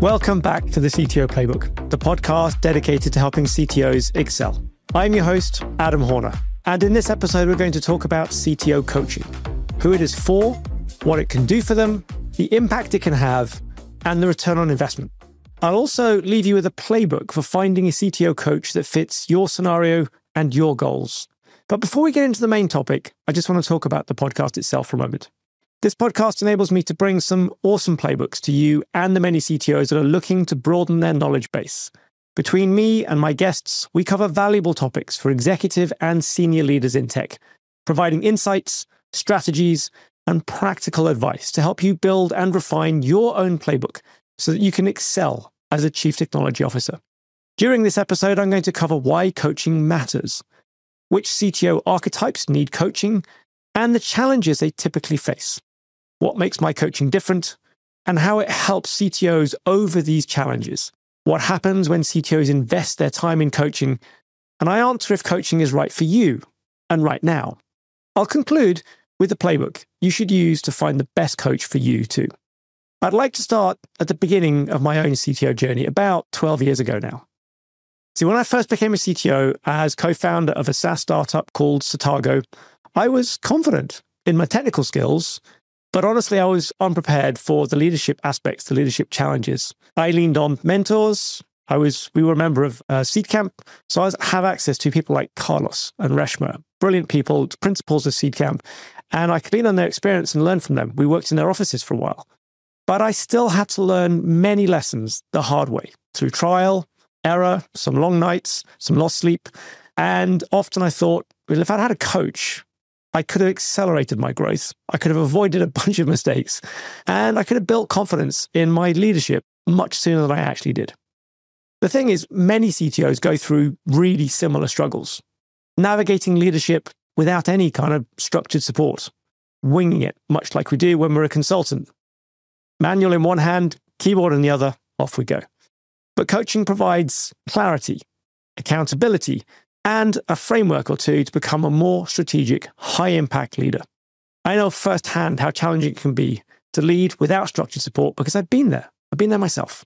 Welcome back to the CTO Playbook, the podcast dedicated to helping CTOs excel. I'm your host, Adam Horner, and in this episode, we're going to talk about CTO coaching, who it is for, what it can do for them, the impact it can have, and the return on investment. I'll also leave you with a playbook for finding a CTO coach that fits your scenario and your goals. But before we get into the main topic, I just want to talk about the podcast itself for a moment. This podcast enables me to bring some awesome playbooks to you and the many CTOs that are looking to broaden their knowledge base. Between me and my guests, we cover valuable topics for executive and senior leaders in tech, providing insights, strategies, and practical advice to help you build and refine your own playbook so that you can excel as a Chief Technology Officer. During this episode, I'm going to cover why coaching matters, which CTO archetypes need coaching, and the challenges they typically face, what makes my coaching different, and how it helps CTOs over these challenges, what happens when CTOs invest their time in coaching, and I answer if coaching is right for you and right now. I'll conclude with the playbook you should use to find the best coach for you too. I'd like to start at the beginning of my own CTO journey about 12 years ago now. See, when I first became a CTO as co-founder of a SaaS startup called Satago, I was confident in my technical skills, but honestly, I was unprepared for the leadership aspects, the leadership challenges. I leaned on mentors. We were a member of Seed Camp, so I have access to people like Carlos and Reshma, brilliant people, principals of Seed Camp, and I could lean on their experience and learn from them. We worked in their offices for a while. But I still had to learn many lessons the hard way, through trial, error, some long nights, some lost sleep. And often I thought, well, if I'd had a coach, I could have accelerated my growth. I could have avoided a bunch of mistakes, and I could have built confidence in my leadership much sooner than I actually did. The thing is, many CTOs go through really similar struggles, navigating leadership without any kind of structured support, winging it, much like we do when we're a consultant. Manual in one hand, keyboard in the other, off we go. But coaching provides clarity, accountability, and a framework or two to become a more strategic, high-impact leader. I know firsthand how challenging it can be to lead without structured support because I've been there. I've been there myself.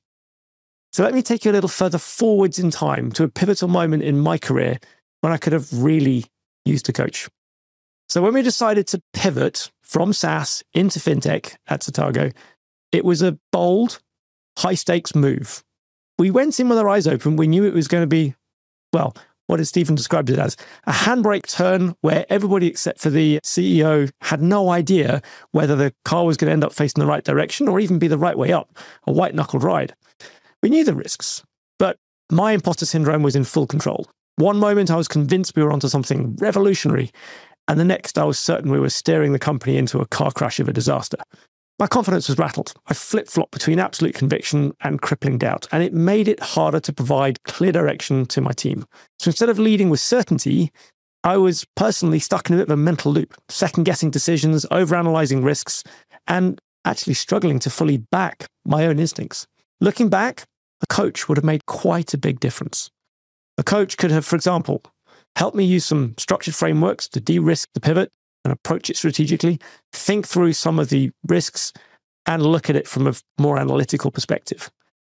So let me take you a little further forwards in time to a pivotal moment in my career when I could have really used a coach. So when we decided to pivot from SaaS into FinTech at Satago, it was a bold, high-stakes move. We went in with our eyes open. We knew it was going to be, well, what did Stephen described it as? A handbrake turn where everybody except for the CEO had no idea whether the car was going to end up facing the right direction or even be the right way up, a white-knuckled ride. We knew the risks, but my imposter syndrome was in full control. One moment I was convinced we were onto something revolutionary, and the next I was certain we were steering the company into a car crash of a disaster. My confidence was rattled. I flip-flopped between absolute conviction and crippling doubt, and it made it harder to provide clear direction to my team. So instead of leading with certainty, I was personally stuck in a bit of a mental loop, second-guessing decisions, overanalyzing risks, and actually struggling to fully back my own instincts. Looking back, a coach would have made quite a big difference. A coach could have, for example, helped me use some structured frameworks to de-risk the pivot and approach it strategically, think through some of the risks, and look at it from a more analytical perspective.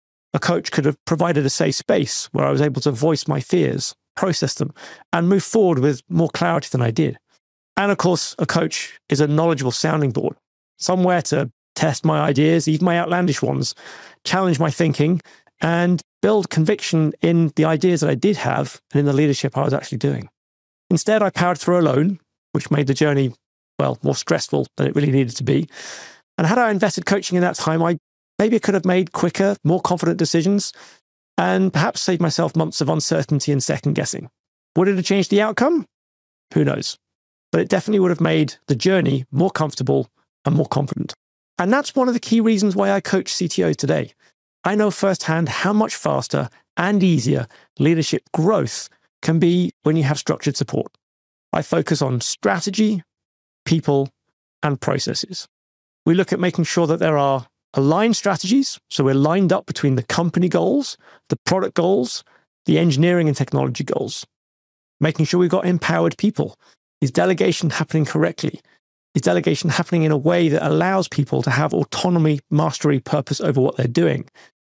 A coach could have provided a safe space where I was able to voice my fears, process them, and move forward with more clarity than I did. And of course, a coach is a knowledgeable sounding board, somewhere to test my ideas, even my outlandish ones, challenge my thinking, and build conviction in the ideas that I did have and in the leadership I was actually doing. Instead, I powered through alone, which made the journey, well, more stressful than it really needed to be. And had I invested coaching in that time, I maybe could have made quicker, more confident decisions and perhaps saved myself months of uncertainty and second guessing. Would it have changed the outcome? Who knows? But it definitely would have made the journey more comfortable and more confident. And that's one of the key reasons why I coach CTOs today. I know firsthand how much faster and easier leadership growth can be when you have structured support. I focus on strategy, people, and processes. We look at making sure that there are aligned strategies, so we're lined up between the company goals, the product goals, the engineering and technology goals. Making sure we've got empowered people. Is delegation happening correctly? Is delegation happening in a way that allows people to have autonomy, mastery, purpose over what they're doing?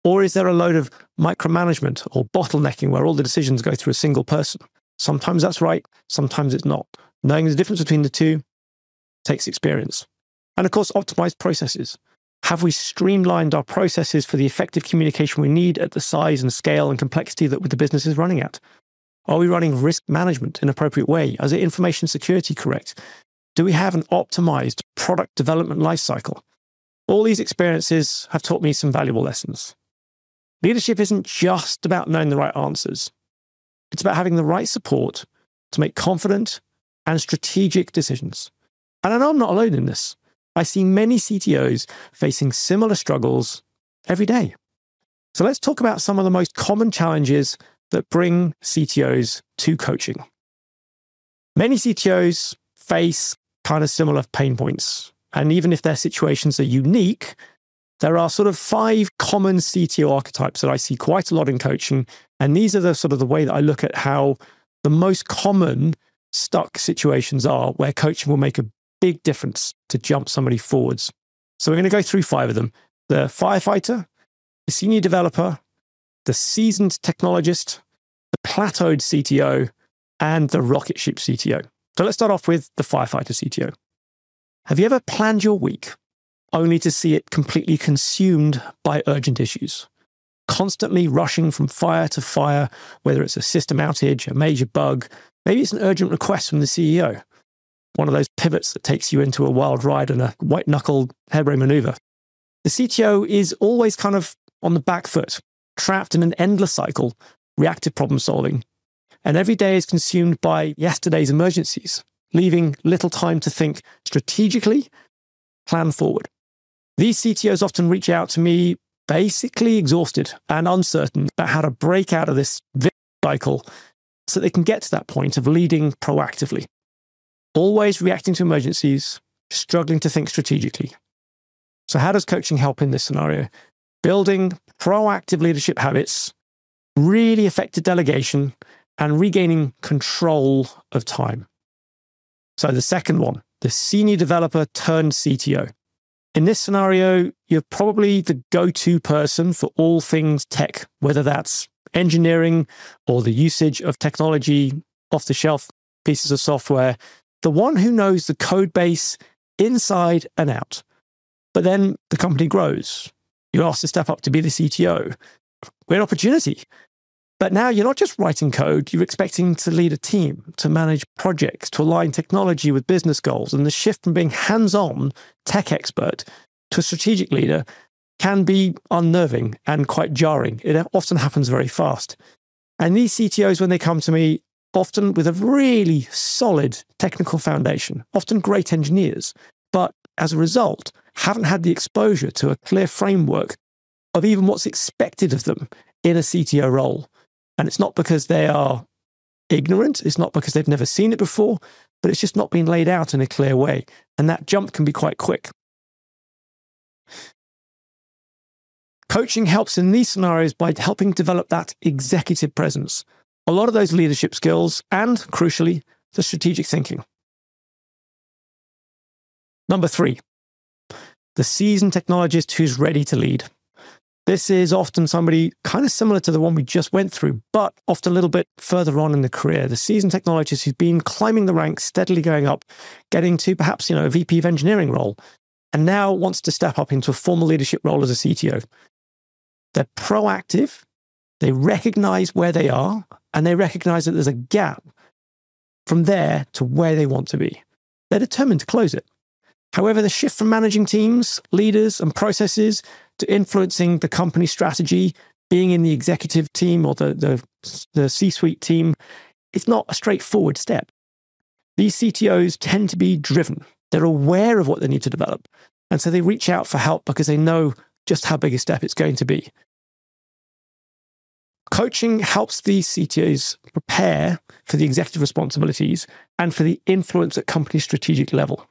Or is there a load of micromanagement or bottlenecking where all the decisions go through a single person? Sometimes that's right, sometimes it's not. Knowing the difference between the two takes experience. And of course, optimized processes. Have we streamlined our processes for the effective communication we need at the size and scale and complexity that the business is running at? Are we running risk management in an appropriate way? Is it information security correct? Do we have an optimized product development lifecycle? All these experiences have taught me some valuable lessons. Leadership isn't just about knowing the right answers. It's about having the right support to make confident and strategic decisions. And I know I'm not alone in this. I see many CTOs facing similar struggles every day. So let's talk about some of the most common challenges that bring CTOs to coaching. Many CTOs face kind of similar pain points. And even if their situations are unique, there are sort of 5 common CTO archetypes that I see quite a lot in coaching. And these are the sort of the way that I look at how the most common stuck situations are where coaching will make a big difference to jump somebody forwards. So we're going to go through 5 of them. The firefighter, the senior developer, the seasoned technologist, the plateaued CTO, and the rocket ship CTO. So let's start off with the firefighter CTO. Have you ever planned your week only to see it completely consumed by urgent issues? Constantly rushing from fire to fire, whether it's a system outage, a major bug, maybe it's an urgent request from the CEO. One of those pivots that takes you into a wild ride and a white-knuckled harebrained maneuver. The CTO is always kind of on the back foot, trapped in an endless cycle, reactive problem solving. And every day is consumed by yesterday's emergencies, leaving little time to think strategically, plan forward. These CTOs often reach out to me basically exhausted and uncertain about how to break out of this cycle so they can get to that point of leading proactively. Always reacting to emergencies, struggling to think strategically. So how does coaching help in this scenario? Building proactive leadership habits, really effective delegation, and regaining control of time. So the second one, the senior developer turned CTO. In this scenario, you're probably the go-to person for all things tech, whether that's engineering or the usage of technology, off-the-shelf pieces of software, the one who knows the code base inside and out. But then the company grows. You're asked to step up to be the CTO. Great opportunity. But now you're not just writing code, you're expecting to lead a team, to manage projects, to align technology with business goals. And the shift from being hands-on tech expert to a strategic leader can be unnerving and quite jarring. It often happens very fast. And these CTOs, when they come to me, often with a really solid technical foundation, often great engineers, but as a result, haven't had the exposure to a clear framework of even what's expected of them in a CTO role. And it's not because they are ignorant, it's not because they've never seen it before, but it's just not been laid out in a clear way. And that jump can be quite quick. Coaching helps in these scenarios by helping develop that executive presence, a lot of those leadership skills, and crucially, the strategic thinking. Number 3, the seasoned technologist who's ready to lead. This is often somebody kind of similar to the one we just went through, but often a little bit further on in the career. The seasoned technologist who's been climbing the ranks, steadily going up, getting to perhaps, a VP of engineering role, and now wants to step up into a formal leadership role as a CTO. They're proactive, they recognize where they are, and they recognize that there's a gap from there to where they want to be. They're determined to close it. However, the shift from managing teams, leaders, and processes to influencing the company strategy, being in the executive team or the C-suite team, it's not a straightforward step. These CTOs tend to be driven. They're aware of what they need to develop. And so they reach out for help because they know just how big a step it's going to be. Coaching helps these CTOs prepare for the executive responsibilities and for the influence at company strategic level.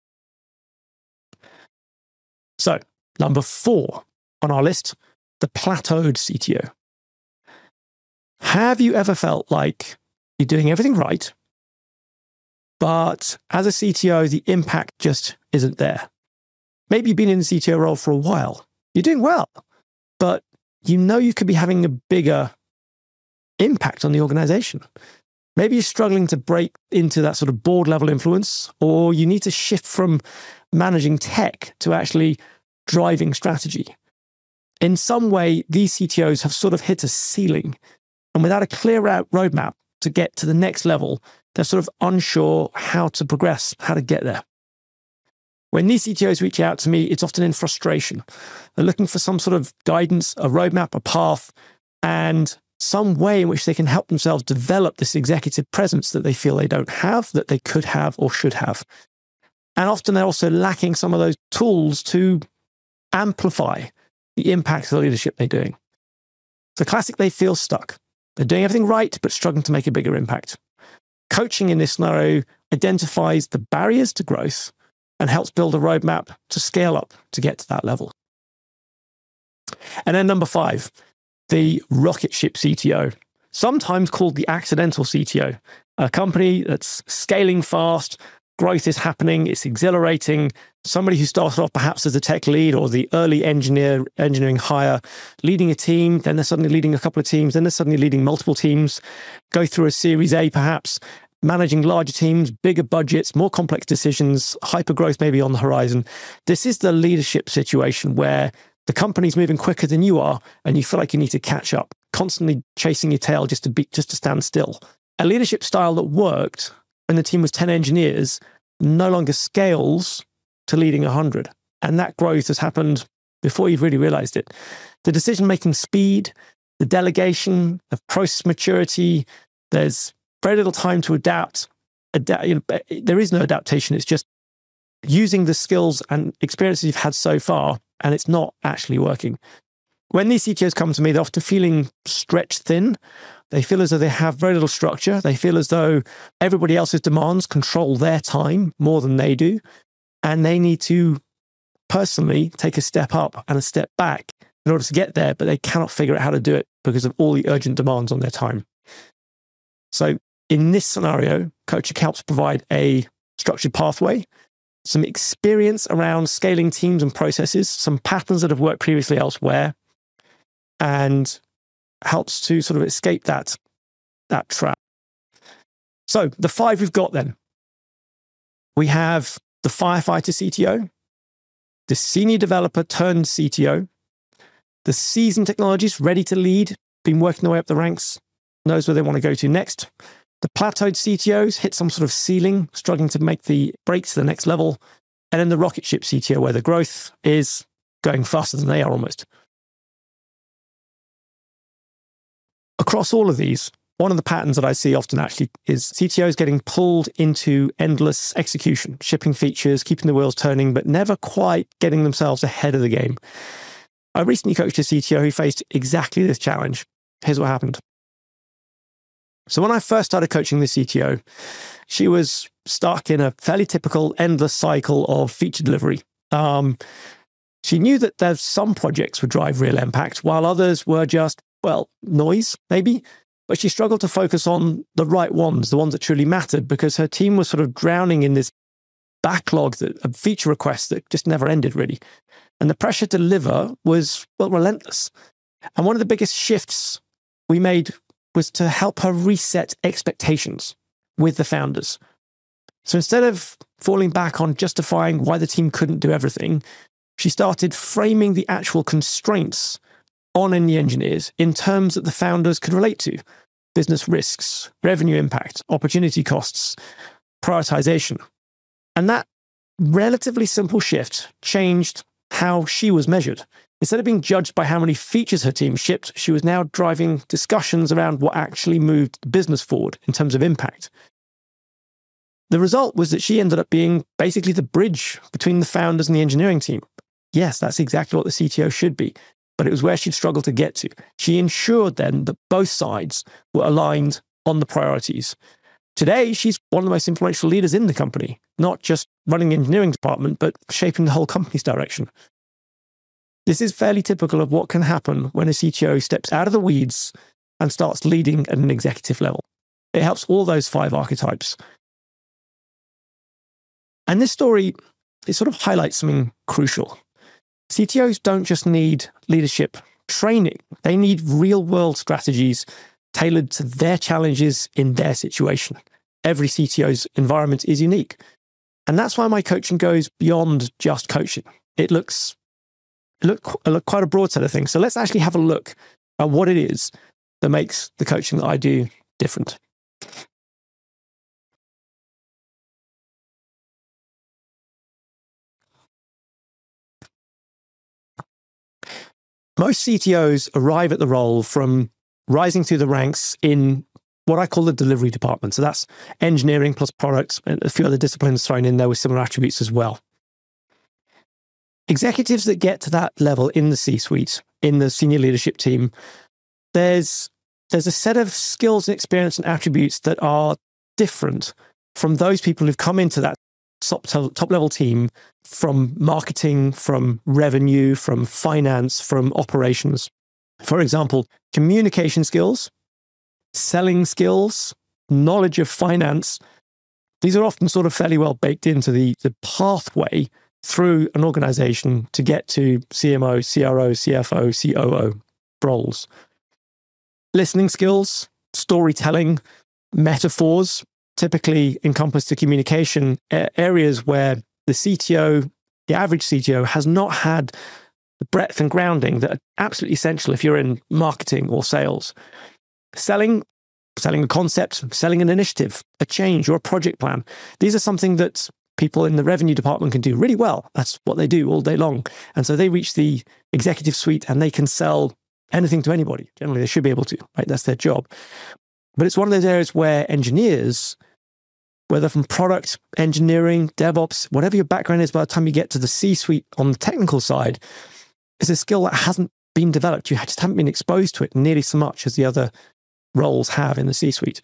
So, number 4 on our list, the plateaued CTO. Have you ever felt like you're doing everything right, but as a CTO, the impact just isn't there? Maybe you've been in the CTO role for a while. You're doing well, but you know you could be having a bigger impact on the organization. Maybe you're struggling to break into that sort of board level influence, or you need to shift from managing tech to actually driving strategy. In some way, these CTOs have sort of hit a ceiling, and without a clear roadmap to get to the next level, they're sort of unsure how to progress, how to get there. When these CTOs reach out to me, it's often in frustration. They're looking for some sort of guidance, a roadmap, a path, and some way in which they can help themselves develop this executive presence that they feel they don't have, that they could have or should have. And often they're also lacking some of those tools to amplify the impact of the leadership they're doing. It's a classic, they feel stuck. They're doing everything right, but struggling to make a bigger impact. Coaching in this scenario identifies the barriers to growth and helps build a roadmap to scale up to get to that level. And then number 5, the rocket ship CTO, sometimes called the accidental CTO, a company that's scaling fast, growth is happening, it's exhilarating. Somebody who started off perhaps as a tech lead or the early engineering hire, leading a team, then they're suddenly leading a couple of teams, then they're suddenly leading multiple teams, go through a Series A perhaps, managing larger teams, bigger budgets, more complex decisions, hypergrowth maybe on the horizon. This is the leadership situation where the company's moving quicker than you are, and you feel like you need to catch up, constantly chasing your tail just to stand still. A leadership style that worked when the team was 10 engineers no longer scales to leading 100. And that growth has happened before you've really realized it. The decision-making speed, the delegation, the process maturity, there's very little time to adapt. There is no adaptation. It's just using the skills and experiences you've had so far, and it's not actually working. When these CTOs come to me, they're often feeling stretched thin. They feel as though they have very little structure. They feel as though everybody else's demands control their time more than they do. And they need to personally take a step up and a step back in order to get there, but they cannot figure out how to do it because of all the urgent demands on their time. So in this scenario, Coaching helps provide a structured pathway, some experience around scaling teams and processes, some patterns that have worked previously elsewhere, and helps to sort of escape that trap. So the 5 we've got then. We have the firefighter CTO, the senior developer turned CTO, the seasoned technologist ready to lead, been working their way up the ranks, knows where they want to go to next. The plateaued CTOs hit some sort of ceiling, struggling to make the break to the next level. And then the rocket ship CTO, where the growth is going faster than they are almost. Across all of these, one of the patterns that I see often actually is CTOs getting pulled into endless execution, shipping features, keeping the wheels turning, but never quite getting themselves ahead of the game. I recently coached a CTO who faced exactly this challenge. Here's what happened. So when I first started coaching the CTO, she was stuck in a fairly typical endless cycle of feature delivery. She knew that there's some projects would drive real impact, while others were just, noise, maybe. But she struggled to focus on the right ones, the ones that truly mattered, because her team was sort of drowning in this backlog of feature requests that just never ended, really. And the pressure to deliver was, relentless. And one of the biggest shifts we made was to help her reset expectations with the founders. So instead of falling back on justifying why the team couldn't do everything, she started framing the actual constraints on the engineers in terms that the founders could relate to. Business risks, revenue impact, opportunity costs, prioritization. And that relatively simple shift changed how she was measured. Instead of being judged by how many features her team shipped, she was now driving discussions around what actually moved the business forward in terms of impact. The result was that she ended up being basically the bridge between the founders and the engineering team. Yes, that's exactly what the CTO should be, but it was where she'd struggled to get to. She ensured then that both sides were aligned on the priorities. Today, she's one of the most influential leaders in the company, not just running the engineering department, but shaping the whole company's direction. This is fairly typical of what can happen when a CTO steps out of the weeds and starts leading at an executive level. It helps all those 5 archetypes. And this story, it sort of highlights something crucial. CTOs don't just need leadership training. They need real world strategies tailored to their challenges in their situation. Every CTO's environment is unique. And that's why my coaching goes beyond just coaching. It looks quite a broad set of things. So let's actually have a look at what it is that makes the coaching that I do different. Most CTOs arrive at the role from rising through the ranks in what I call the delivery department. So that's engineering plus products and a few other disciplines thrown in there with similar attributes as well. Executives that get to that level in the C-suite, in the senior leadership team, there's a set of skills and experience and attributes that are different from those people who've come into that top level team from marketing, from revenue, from finance, from operations. For example, communication skills, selling skills, knowledge of finance. These are often sort of fairly well baked into the pathway through an organization to get to CMO, CRO, CFO, COO roles. Listening skills, storytelling, metaphors, typically encompass the communication areas where the CTO, the average CTO, has not had the breadth and grounding that are absolutely essential if you're in marketing or sales. Selling a concept, selling an initiative, a change or a project plan. These are something that people in the revenue department can do really well. That's what they do all day long. And so they reach the executive suite and they can sell anything to anybody. Generally, they should be able to, right? That's their job. But it's one of those areas where engineers, whether from product, engineering, DevOps, whatever your background is, by the time you get to the C-suite on the technical side, is a skill that hasn't been developed. You just haven't been exposed to it nearly so much as the other roles have in the C-suite.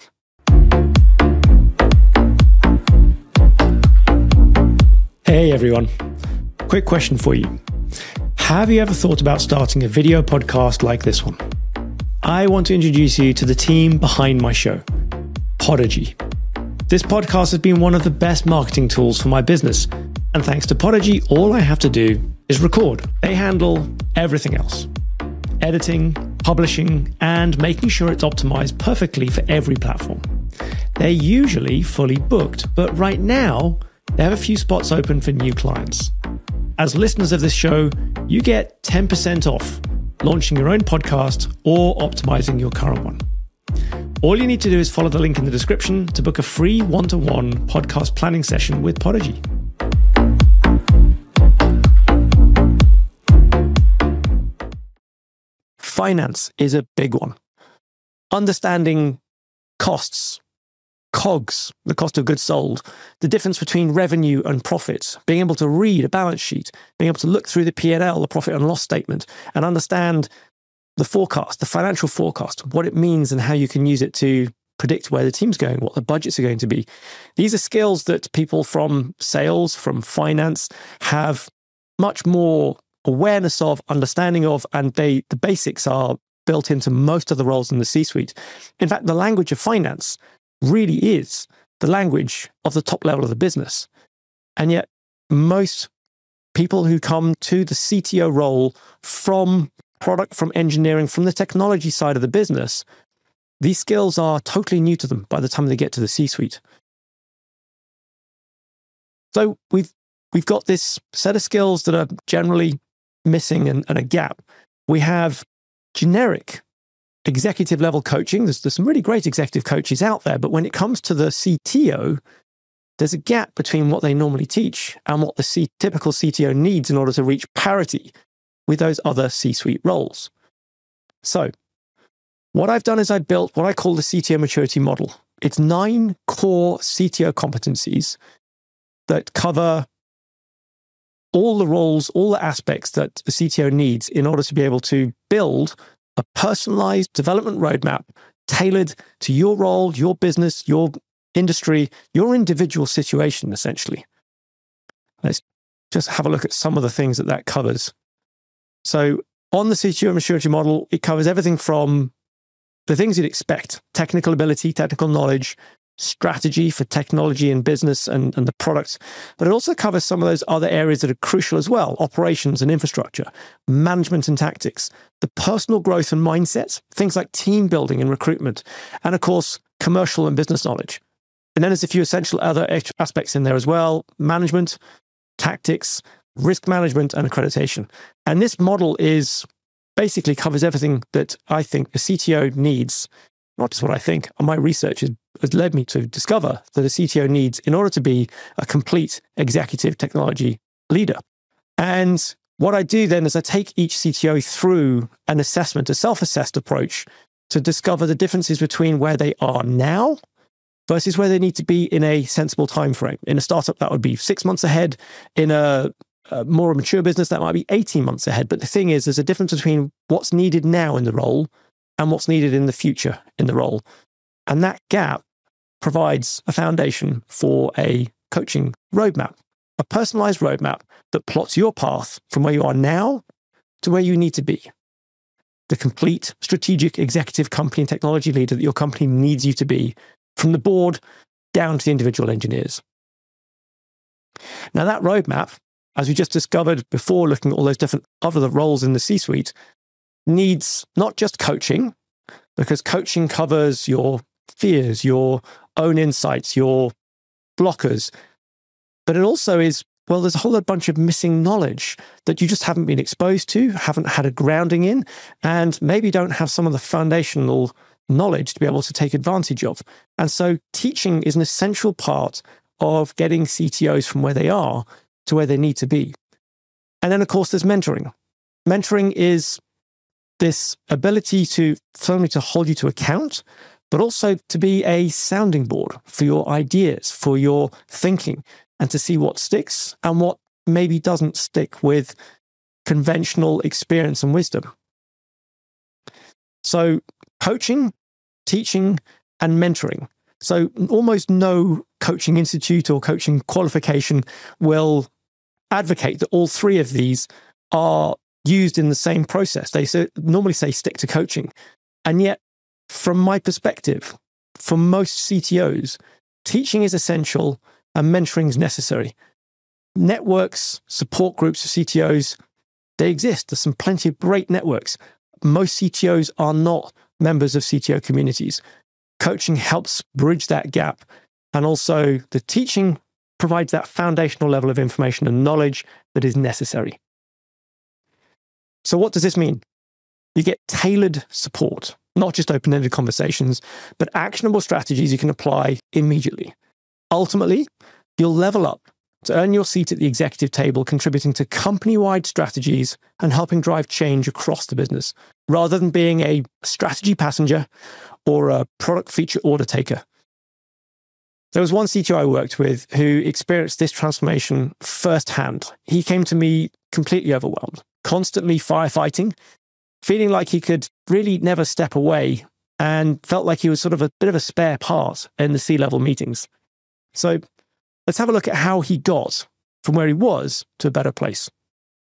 Hey everyone, quick question for you. Have you ever thought about starting a video podcast like this one? I want to introduce you to the team behind my show, Podigy. This podcast has been one of the best marketing tools for my business. And thanks to Podigy, all I have to do is record. They handle everything else. Editing, publishing, and making sure it's optimized perfectly for every platform. They're usually fully booked, but right now, they have a few spots open for new clients. As listeners of this show, you get 10% off launching your own podcast or optimizing your current one. All you need to do is follow the link in the description to book a free one-to-one podcast planning session with Podigy. Finance is a big one. Understanding costs, COGS, the cost of goods sold, the difference between revenue and profit, being able to read a balance sheet, being able to look through the P&L, the profit and loss statement, and understand the forecast, the financial forecast, what it means and how you can use it to predict where the team's going, what the budgets are going to be. These are skills that people from sales, from finance, have much more awareness of, understanding of, and the basics are built into most of the roles in the C-suite. In fact, the language of finance really is the language of the top level of the business. And yet most people who come to the CTO role from product, from engineering, from the technology side of the business, these skills are totally new to them by the time they get to the C-suite. So we've got this set of skills that are generally missing and a gap. We have generic executive level coaching. There's some really great executive coaches out there, but when it comes to the CTO, there's a gap between what they normally teach and what the typical CTO needs in order to reach parity with those other C-suite roles. So what I've done is I built what I call the CTO maturity model. It's 9 core CTO competencies that cover all the roles, all the aspects that the CTO needs in order to be able to build a personalized development roadmap tailored to your role, your business, your industry, your individual situation, essentially. Let's just have a look at some of the things that covers. So on the CTO maturity model, it covers everything from the things you'd expect: technical ability, technical knowledge, strategy for technology and business and the products, but it also covers some of those other areas that are crucial as well: operations and infrastructure, management and tactics, the personal growth and mindsets, things like team building and recruitment, and of course, commercial and business knowledge. And then there's a few essential other aspects in there as well: management, tactics, risk management, and accreditation. And this model basically covers everything that I think a CTO needs. Not just what I think, my research has led me to discover that a CTO needs in order to be a complete executive technology leader. And what I do then is I take each CTO through an assessment, a self-assessed approach, to discover the differences between where they are now versus where they need to be in a sensible time frame. In a startup, that would be 6 months ahead. In a more mature business, that might be 18 months ahead. But the thing is, there's a difference between what's needed now in the role and what's needed in the future in the role. And that gap provides a foundation for a coaching roadmap, a personalized roadmap that plots your path from where you are now to where you need to be. The complete strategic executive company and technology leader that your company needs you to be, from the board down to the individual engineers. Now, that roadmap, as we just discovered before looking at all those different other roles in the C-suite, needs not just coaching, because coaching covers your fears, your own insights, your blockers, but it also is, well, there's a whole bunch of missing knowledge that you just haven't been exposed to, haven't had a grounding in, and maybe don't have some of the foundational knowledge to be able to take advantage of. And so teaching is an essential part of getting CTOs from where they are to where they need to be. And then, of course, there's mentoring. Mentoring is this ability to firmly to hold you to account, but also to be a sounding board for your ideas, for your thinking, and to see what sticks and what maybe doesn't stick with conventional experience and wisdom. So coaching, teaching, and mentoring. So almost no coaching institute or coaching qualification will advocate that all three of these are used in the same process. They normally say stick to coaching. And yet, from my perspective, for most CTOs, teaching is essential and mentoring is necessary. Networks, support groups of CTOs, they exist. There's plenty of great networks. Most CTOs are not members of CTO communities. Coaching helps bridge that gap. And also the teaching provides that foundational level of information and knowledge that is necessary. So what does this mean? You get tailored support, not just open-ended conversations, but actionable strategies you can apply immediately. Ultimately, you'll level up to earn your seat at the executive table, contributing to company-wide strategies and helping drive change across the business, rather than being a strategy passenger or a product feature order taker. There was one CTO I worked with who experienced this transformation firsthand. He came to me completely overwhelmed, constantly firefighting, feeling like he could really never step away and felt like he was sort of a bit of a spare part in the C-level meetings. So let's have a look at how he got from where he was to a better place.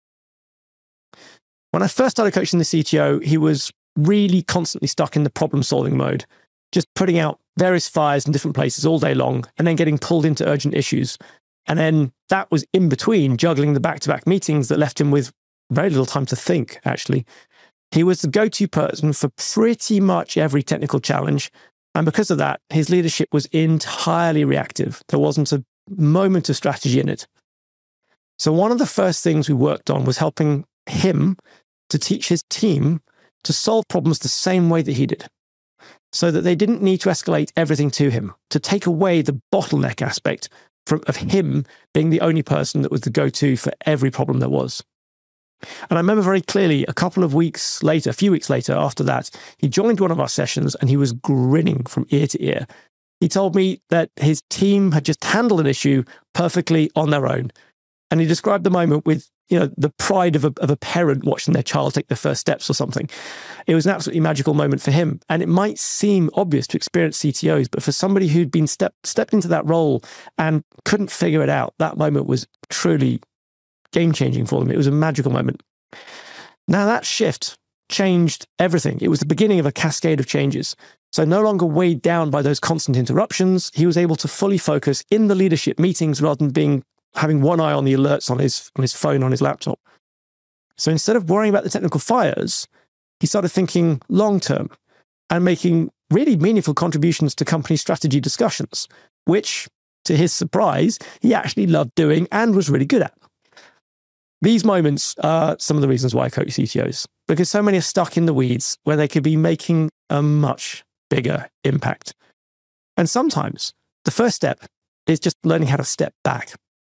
When I first started coaching the CTO, he was really constantly stuck in the problem-solving mode, just putting out various fires in different places all day long and then getting pulled into urgent issues. And then that was in between juggling the back-to-back meetings that left him with very little time to think, actually. He was the go-to person for pretty much every technical challenge. And because of that, his leadership was entirely reactive. There wasn't a moment of strategy in it. So one of the first things we worked on was helping him to teach his team to solve problems the same way that he did, so that they didn't need to escalate everything to him, to take away the bottleneck aspect of him being the only person that was the go-to for every problem there was. And I remember very clearly a few weeks later after that, he joined one of our sessions and he was grinning from ear to ear. He told me that his team had just handled an issue perfectly on their own. And he described the moment with, the pride of a parent watching their child take their first steps or something. It was an absolutely magical moment for him. And it might seem obvious to experienced CTOs, but for somebody who'd been stepped into that role and couldn't figure it out, that moment was truly game-changing for them. It was a magical moment. Now that shift changed everything. It was the beginning of a cascade of changes. So no longer weighed down by those constant interruptions, he was able to fully focus in the leadership meetings rather than having one eye on the alerts on his phone, on his laptop. So instead of worrying about the technical fires, he started thinking long-term and making really meaningful contributions to company strategy discussions, which, to his surprise, he actually loved doing and was really good at. These moments are some of the reasons why I coach CTOs, because so many are stuck in the weeds where they could be making a much bigger impact. And sometimes the first step is just learning how to step back.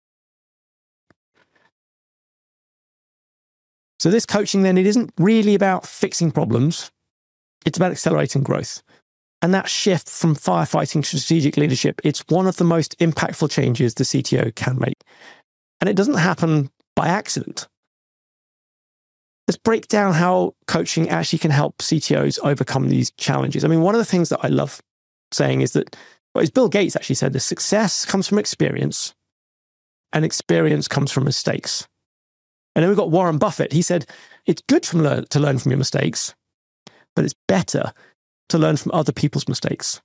So this coaching then, it isn't really about fixing problems. It's about accelerating growth. And that shift from firefighting to strategic leadership, it's one of the most impactful changes the CTO can make. And it doesn't happen by accident. Let's break down how coaching actually can help CTOs overcome these challenges. I mean, one of the things that I love saying is that, well, as Bill Gates actually said, the success comes from experience and experience comes from mistakes. And then we've got Warren Buffett. He said, it's good to learn from your mistakes, but it's better to learn from other people's mistakes.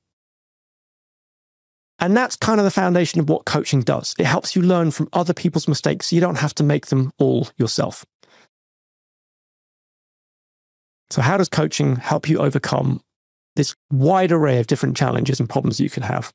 And that's kind of the foundation of what coaching does. It helps you learn from other people's mistakes so you don't have to make them all yourself. So how does coaching help you overcome this wide array of different challenges and problems you can have?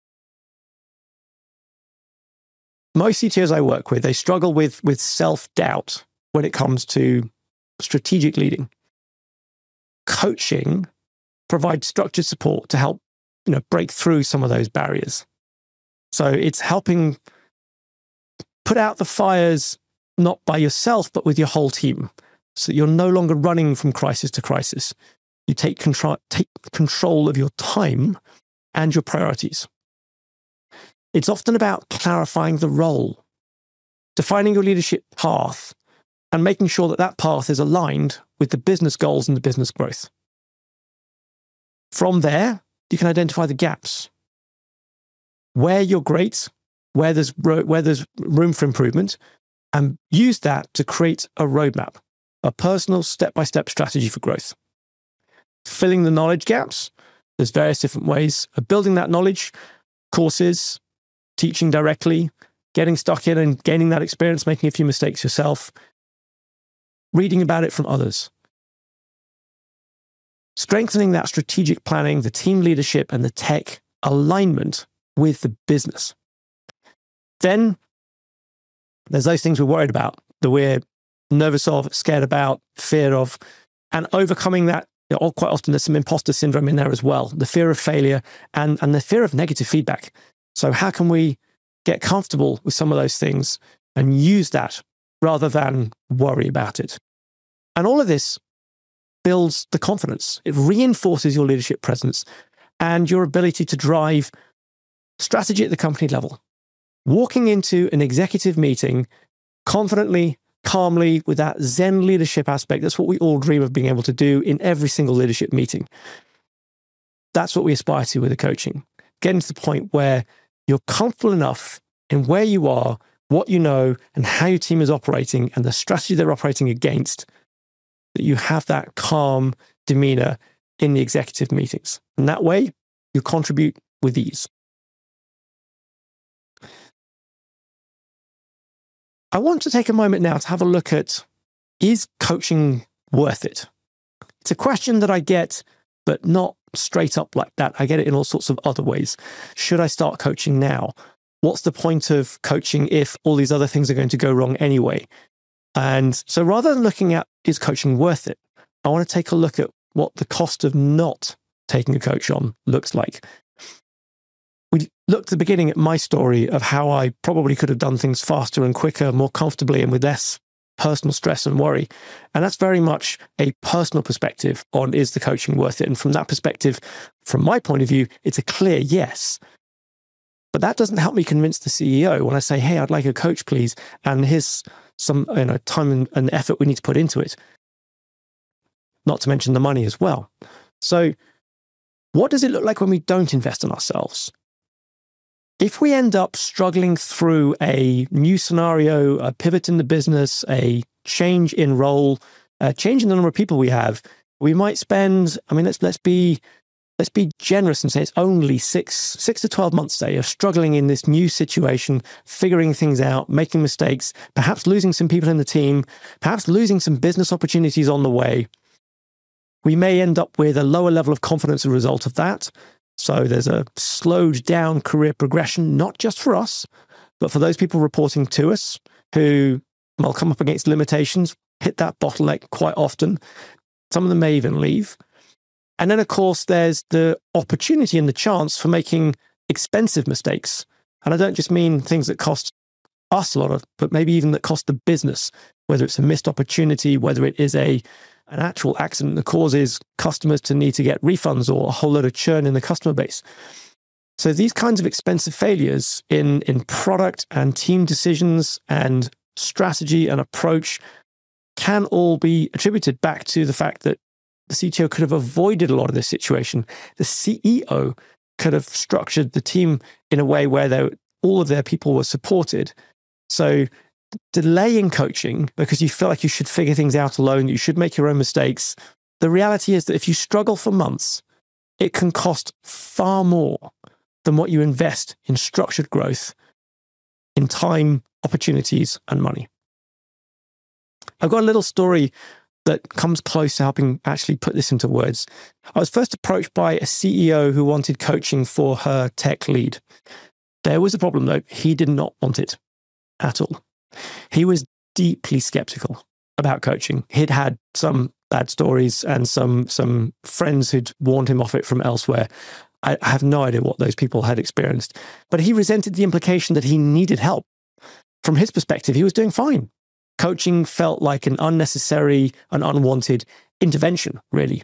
Most CTOs I work with, they struggle with self-doubt when it comes to strategic leading. Coaching provides structured support to help, break through some of those barriers. So it's helping put out the fires, not by yourself, but with your whole team, so that you're no longer running from crisis to crisis. You take control of your time and your priorities. It's often about clarifying the role, defining your leadership path, and making sure that that path is aligned with the business goals and the business growth. From there, you can identify the gaps. Where you're great, where there's room for improvement, and use that to create a roadmap, a personal step-by-step strategy for growth. Filling the knowledge gaps, there's various different ways of building that knowledge, courses, teaching directly, getting stuck in and gaining that experience, making a few mistakes yourself, reading about it from others. Strengthening that strategic planning, the team leadership, and the tech alignment with the business. Then there's those things we're worried about, that we're nervous of, scared about, fear of, and overcoming that. Quite often there's some imposter syndrome in there as well, the fear of failure and the fear of negative feedback. So how can we get comfortable with some of those things and use that rather than worry about it? And all of this builds the confidence. It reinforces your leadership presence and your ability to drive strategy at the company level. Walking into an executive meeting confidently, calmly, with that Zen leadership aspect, that's what we all dream of being able to do in every single leadership meeting. That's what we aspire to with the coaching. Getting to the point where you're comfortable enough in where you are, what you know, and how your team is operating, and the strategy they're operating against, that you have that calm demeanor in the executive meetings. And that way, you contribute with ease. I want to take a moment now to have a look at, is coaching worth it? It's a question that I get, but not straight up like that. I get it in all sorts of other ways. Should I start coaching now? What's the point of coaching if all these other things are going to go wrong anyway? And so rather than looking at, is coaching worth it? I want to take a look at what the cost of not taking a coach on looks like. We looked at the beginning at my story of how I probably could have done things faster and quicker, more comfortably, and with less personal stress and worry. And that's very much a personal perspective on, is the coaching worth it? And from that perspective, from my point of view, it's a clear yes. But that doesn't help me convince the CEO when I say, hey, I'd like a coach, please. And here's some time and effort we need to put into it. Not to mention the money as well. So what does it look like when we don't invest in ourselves? If we end up struggling through a new scenario, a pivot in the business, a change in role, a change in the number of people we have, we might spend, let's be let's be generous and say it's only six to 12 months, say, of struggling in this new situation, figuring things out, making mistakes, perhaps losing some people in the team, perhaps losing some business opportunities on the way. We may end up with a lower level of confidence as a result of that. So there's a slowed down career progression, not just for us, but for those people reporting to us who will come up against limitations, hit that bottleneck quite often. Some of them may even leave. And then, of course, there's the opportunity and the chance for making expensive mistakes. And I don't just mean things that cost us a lot of, but maybe even that cost the business, whether it's a missed opportunity, whether it is an actual accident that causes customers to need to get refunds or a whole load of churn in the customer base. So these kinds of expensive failures in product and team decisions and strategy and approach can all be attributed back to the fact that the CTO could have avoided a lot of this situation. The CEO could have structured the team in a way where all of their people were supported. So delaying coaching because you feel like you should figure things out alone, you should make your own mistakes. The reality is that if you struggle for months, it can cost far more than what you invest in structured growth, in time, opportunities, and money. I've got a little story that comes close to helping actually put this into words. I was first approached by a CEO who wanted coaching for her tech lead. There was a problem, though. He did not want it at all. He was deeply skeptical about coaching. He'd had some bad stories and some friends who'd warned him off it from elsewhere. I have no idea what those people had experienced. But he resented the implication that he needed help. From his perspective, he was doing fine. Coaching felt like an unnecessary and unwanted intervention, really.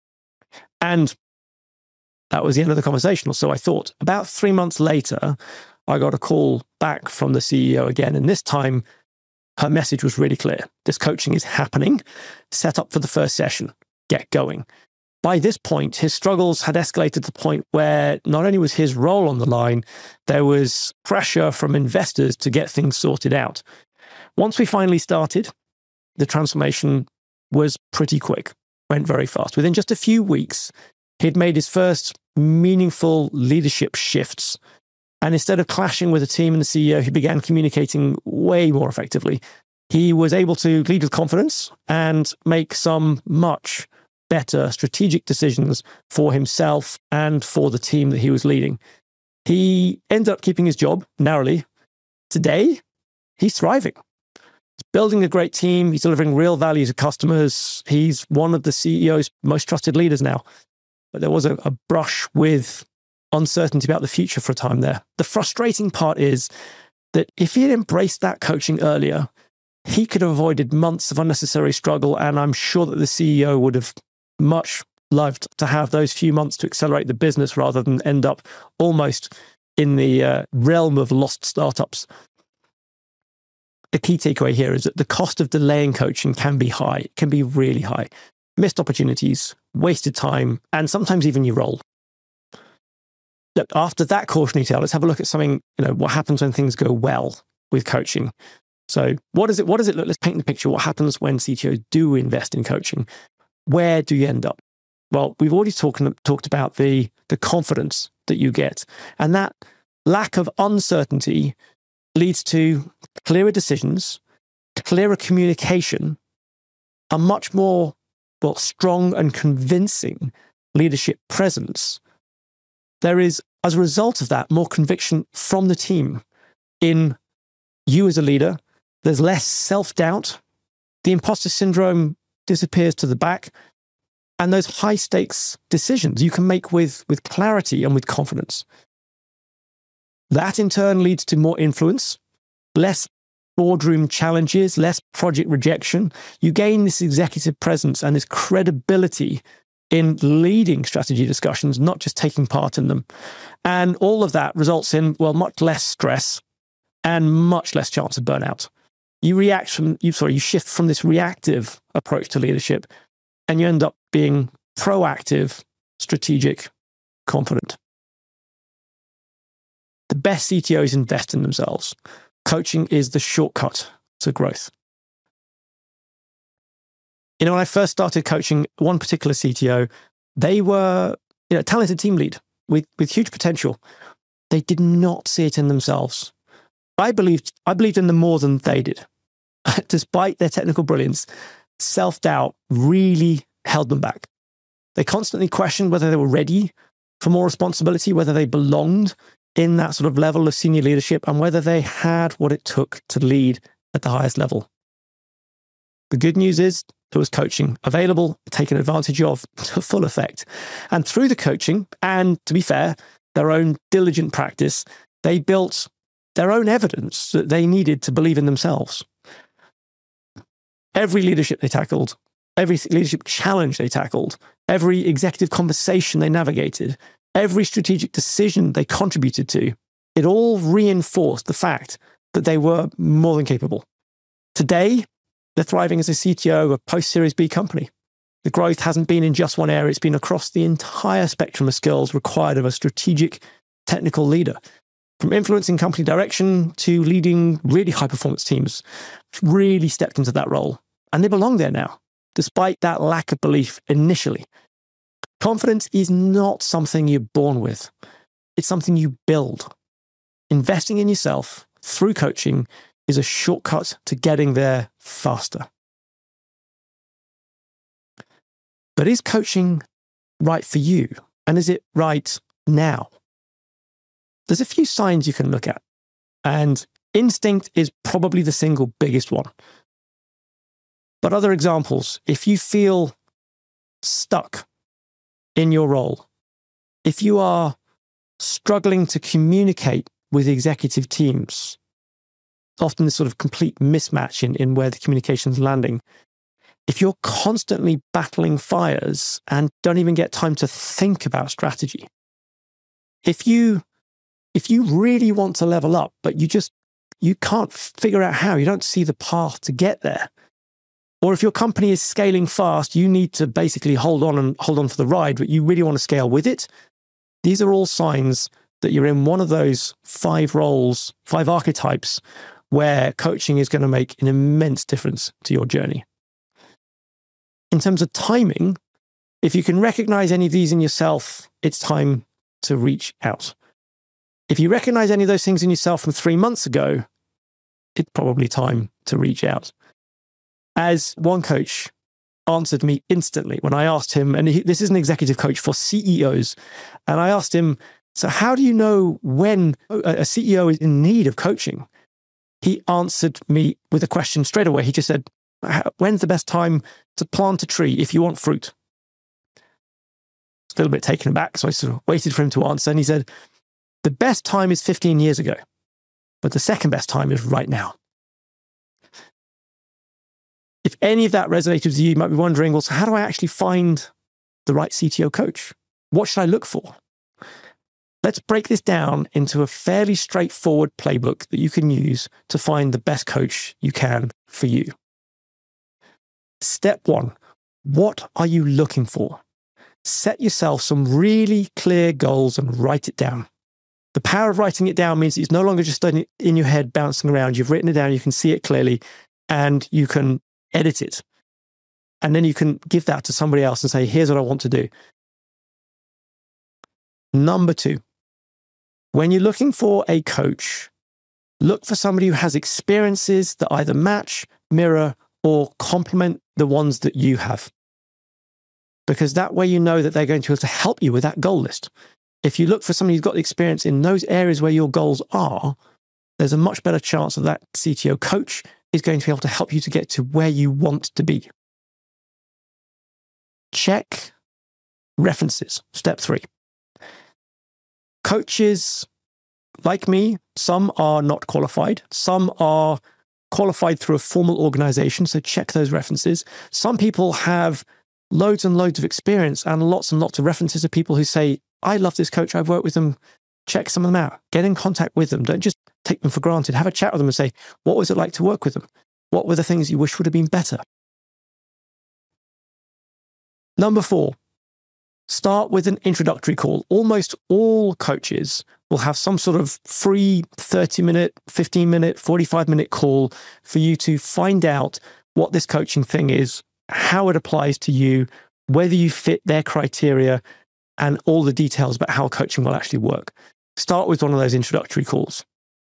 And that was the end of the conversation, or so I thought. About 3 months later, I got a call back from the CEO again, and this time her message was really clear. This coaching is happening. Set up for the first session. Get going. By this point, his struggles had escalated to the point where not only was his role on the line, there was pressure from investors to get things sorted out. Once we finally started, the transformation was pretty quick, went very fast. Within just a few weeks, he'd made his first meaningful leadership shifts. And instead of clashing with the team and the CEO, he began communicating way more effectively. He was able to lead with confidence and make some much better strategic decisions for himself and for the team that he was leading. He ended up keeping his job narrowly. Today, he's thriving. He's building a great team. He's delivering real value to customers. He's one of the CEO's most trusted leaders now. But there was a brush with uncertainty about the future for a time there. The frustrating part is that if he had embraced that coaching earlier, he could have avoided months of unnecessary struggle. And I'm sure that the CEO would have much loved to have those few months to accelerate the business rather than end up almost in the realm of lost startups. The key takeaway here is that the cost of delaying coaching can be high. It can be really high. Missed opportunities, wasted time, and sometimes even your role. Look, after that cautionary tale, let's have a look at something, what happens when things go well with coaching. So what does it look? Let's paint the picture. What happens when CTOs do invest in coaching? Where do you end up? Well, we've already talked about the confidence that you get. And that lack of uncertainty leads to clearer decisions, clearer communication, a much more strong and convincing leadership presence. There is, as a result of that, more conviction from the team in you as a leader. There's less self-doubt. The imposter syndrome disappears to the back. And those high-stakes decisions you can make with clarity and with confidence. That, in turn, leads to more influence, less boardroom challenges, less project rejection. You gain this executive presence and this credibility in leading strategy discussions, not just taking part in them. And all of that results in, much less stress and much less chance of burnout. You shift from this reactive approach to leadership and you end up being proactive, strategic, confident. The best CTOs invest in themselves. Coaching is the shortcut to growth. When I first started coaching one particular CTO, they were talented team lead with huge potential. They did not see it in themselves. I believed in them more than they did. Despite their technical brilliance, self-doubt really held them back. They constantly questioned whether they were ready for more responsibility, whether they belonged in that sort of level of senior leadership, and whether they had what it took to lead at the highest level. The good news is there was coaching available, taken advantage of to full effect. And through the coaching, and to be fair, their own diligent practice, they built their own evidence that they needed to believe in themselves. Every leadership they tackled, every leadership challenge they tackled, every executive conversation they navigated, every strategic decision they contributed to, it all reinforced the fact that they were more than capable. Today, they're thriving as a CTO of a post-Series B company. The growth hasn't been in just one area, it's been across the entire spectrum of skills required of a strategic technical leader. From influencing company direction to leading really high-performance teams, really stepped into that role. And they belong there now, despite that lack of belief initially. Confidence is not something you're born with. It's something you build. Investing in yourself through coaching is a shortcut to getting there faster. But is coaching right for you? And is it right now? There's a few signs you can look at, and instinct is probably the single biggest one. But other examples, if you feel stuck in your role, if you are struggling to communicate with executive teams, often this sort of complete mismatch in where the communication's landing, if you're constantly battling fires and don't even get time to think about strategy, if you really want to level up, but you can't figure out how, you don't see the path to get there, or if your company is scaling fast, you need to basically hold on for the ride, but you really want to scale with it, these are all signs that you're in one of those 5 roles, 5 archetypes, where coaching is going to make an immense difference to your journey. In terms of timing, if you can recognize any of these in yourself, it's time to reach out. If you recognize any of those things in yourself from 3 months ago, it's probably time to reach out. As one coach answered me instantly when I asked him, and this is an executive coach for CEOs, and I asked him, so how do you know when a CEO is in need of coaching? He answered me with a question straight away. He just said, when's the best time to plant a tree if you want fruit? I was a little bit taken aback, so I sort of waited for him to answer, and he said, the best time is 15 years ago, but the second best time is right now. If any of that resonated with you, you might be wondering, well, so how do I actually find the right CTO coach? What should I look for? Let's break this down into a fairly straightforward playbook that you can use to find the best coach you can for you. Step 1, what are you looking for? Set yourself some really clear goals and write it down. The power of writing it down means it's no longer just in your head bouncing around. You've written it down, you can see it clearly, and you can edit it. And then you can give that to somebody else and say, here's what I want to do. Number 2, when you're looking for a coach, look for somebody who has experiences that either match, mirror, or complement the ones that you have. Because that way you know that they're going to be able to help you with that goal list. If you look for somebody who's got experience in those areas where your goals are, there's a much better chance that CTO coach is going to be able to help you to get to where you want to be. Check references. Step 3. Coaches like me, some are not qualified. Some are qualified through a formal organization, so check those references. Some people have loads and loads of experience and lots of references of people who say, I love this coach, I've worked with them. Check some of them out. Get in contact with them. Don't just take them for granted. Have a chat with them and say, what was it like to work with them? What were the things you wish would have been better? Number 4, start with an introductory call. Almost all coaches will have some sort of free 30-minute, 15-minute, 45-minute call for you to find out what this coaching thing is, how it applies to you, whether you fit their criteria, and all the details about how coaching will actually work. Start with one of those introductory calls.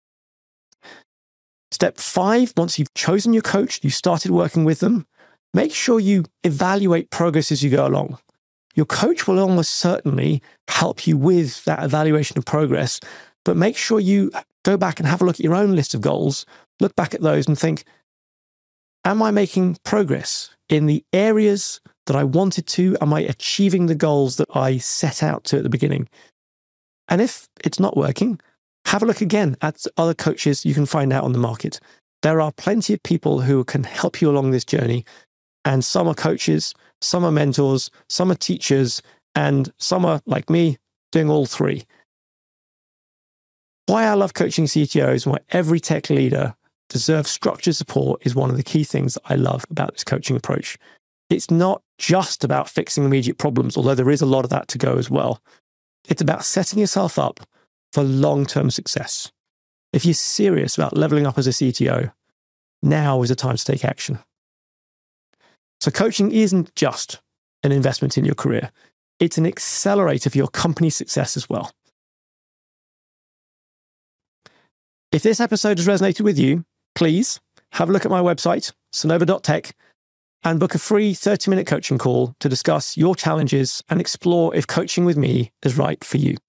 Step 5, once you've chosen your coach, you started working with them, make sure you evaluate progress as you go along. Your coach will almost certainly help you with that evaluation of progress, but make sure you go back and have a look at your own list of goals, look back at those and think, am I making progress in the areas that I wanted to? Am I achieving the goals that I set out to at the beginning? And if it's not working, have a look again at other coaches you can find out on the market. There are plenty of people who can help you along this journey. And some are coaches, some are mentors, some are teachers, and some are, like me, doing all three. Why I love coaching CTOs and why every tech leader deserves structured support is one of the key things that I love about this coaching approach. It's not just about fixing immediate problems, although there is a lot of that to go as well. It's about setting yourself up for long-term success. If you're serious about leveling up as a CTO, now is the time to take action. So coaching isn't just an investment in your career. It's an accelerator for your company's success as well. If this episode has resonated with you, please have a look at my website, sonova.tech, and book a free 30-minute coaching call to discuss your challenges and explore if coaching with me is right for you.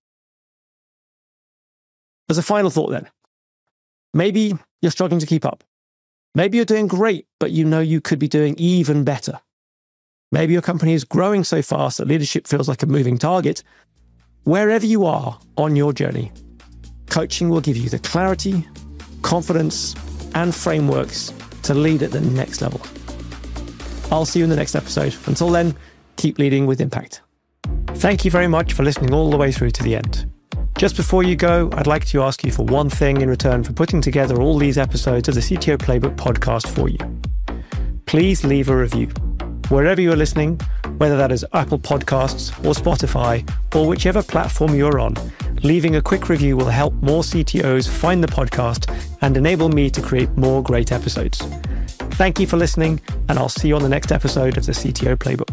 As a final thought then, maybe you're struggling to keep up. Maybe you're doing great, but you know you could be doing even better. Maybe your company is growing so fast that leadership feels like a moving target. Wherever you are on your journey, coaching will give you the clarity, confidence, and frameworks to lead at the next level. I'll see you in the next episode. Until then, keep leading with impact. Thank you very much for listening all the way through to the end. Just before you go, I'd like to ask you for one thing in return for putting together all these episodes of the CTO Playbook podcast for you. Please leave a review. Wherever you're listening, whether that is Apple Podcasts or Spotify or whichever platform you're on, leaving a quick review will help more CTOs find the podcast and enable me to create more great episodes. Thank you for listening, and I'll see you on the next episode of the CTO Playbook.